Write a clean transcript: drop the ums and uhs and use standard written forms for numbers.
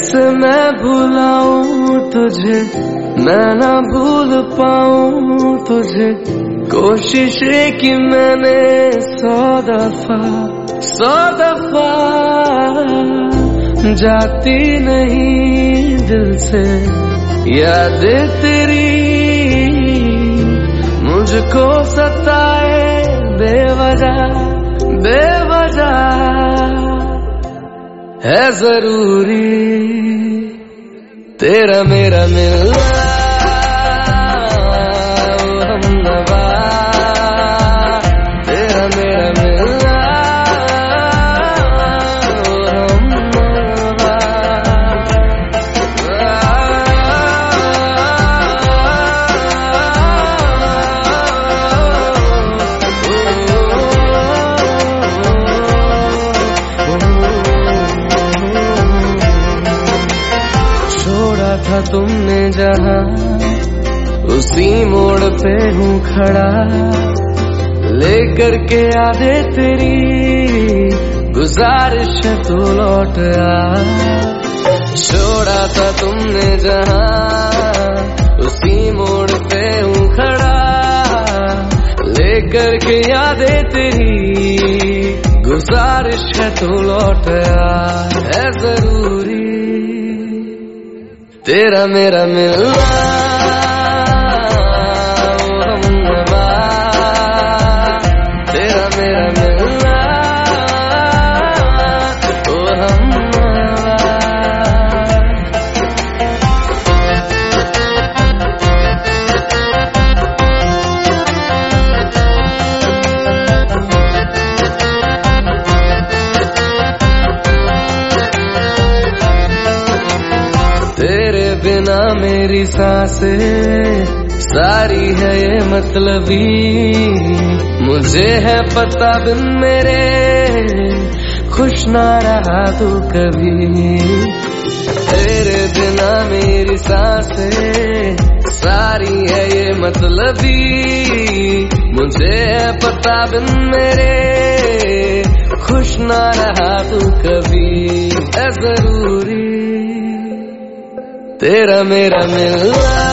कैसे मैं भुलाऊं तुझे, मैं ना भूल पाऊं तुझे। कोशिश की मैंने 100 दफा, जाती नहीं दिल से याद तेरी। मुझको सताए बेवजह है जरूरी तेरा मेरा मिलना। हमनवा तेरा मेरा मिलना, हमनवा। छोड़ा था तुमने जहां, उसी मोड़ पे हूँ खड़ा। लेकर के यादें तेरी, गुजारिश है तू लौट आ। छोड़ा था तुमने जहां, उसी मोड़ पे हूँ खड़ा। लेकर के यादें तेरी, गुजारिश है तू लौट आ। है जरूरी तेरा मेरा मिलना। हमनवा तेरा मेरा मिलना, ओ हमनवा। तेरे बिना मेरी सांसें सारी है ये मतलबी। मुझे है पता बिन मेरे खुश ना रहा तू कभी। तेरे बिना मेरी सांसें सारी है ये मतलबी। मुझे है पता बिन मेरे खुश ना रहा तू कभी। है जरूरी तेरा मेरा मिलना।